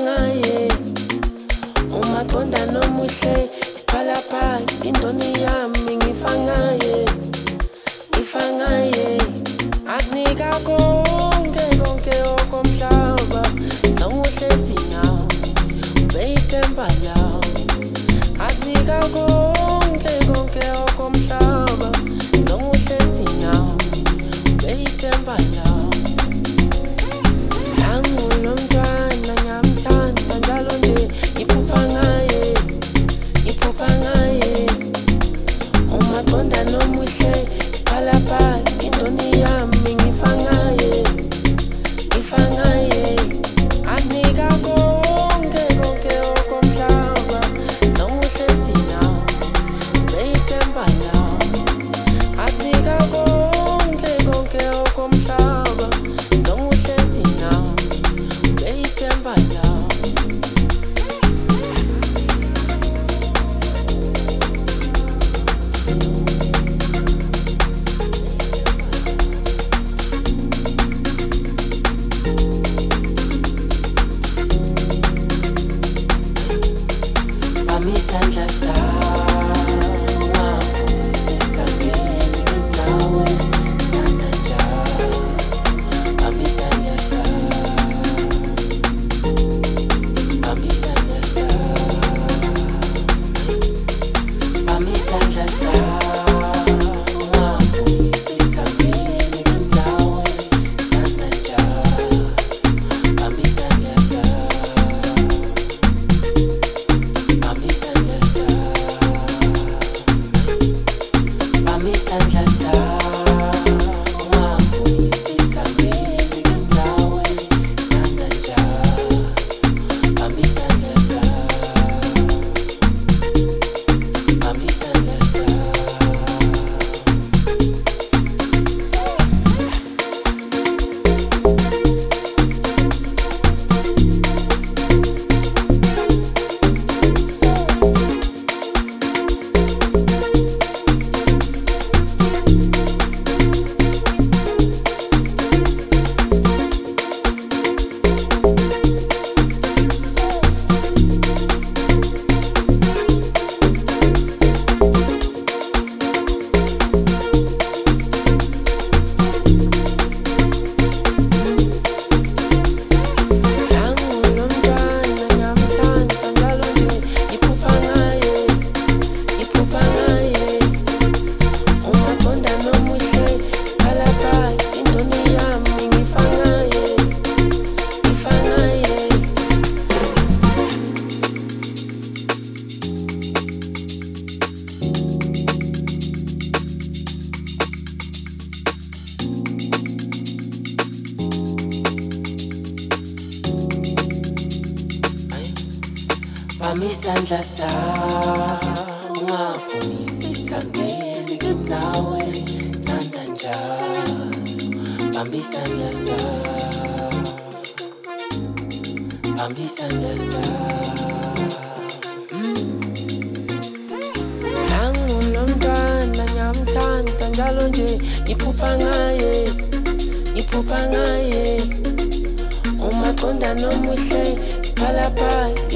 ngaye umaqonda nomuhle isiphalapha indoni yami ngifa ngaye akunika konke okomhlaba sinomuhle sinawo ubeyithemba lawo akunika konke okomhlaba sinomuhle sinawo ubeyithemba lawo Angulomntwana ngiyamthanda njalo nje iphupha ngaye umaqonda nomuhle isiphalaphala indoni yami ngifa ngaye anika konke okomhlaba sinomuhle sinawo ubeyithemba lawo anika konke okomhlaba sinomuhle sinawo ubeyithemba lawo Isandla sawa sithangeni nawe thanda njalo isandla sawa sithangeni nawe thanda njalo isandla Isandla sawafuni sithangeni nawe thanda njalo bamba isandla Angulomntwana ngiyamthanda njalo nje iphupha ngaye umaqonda nomuhle isiphalaphala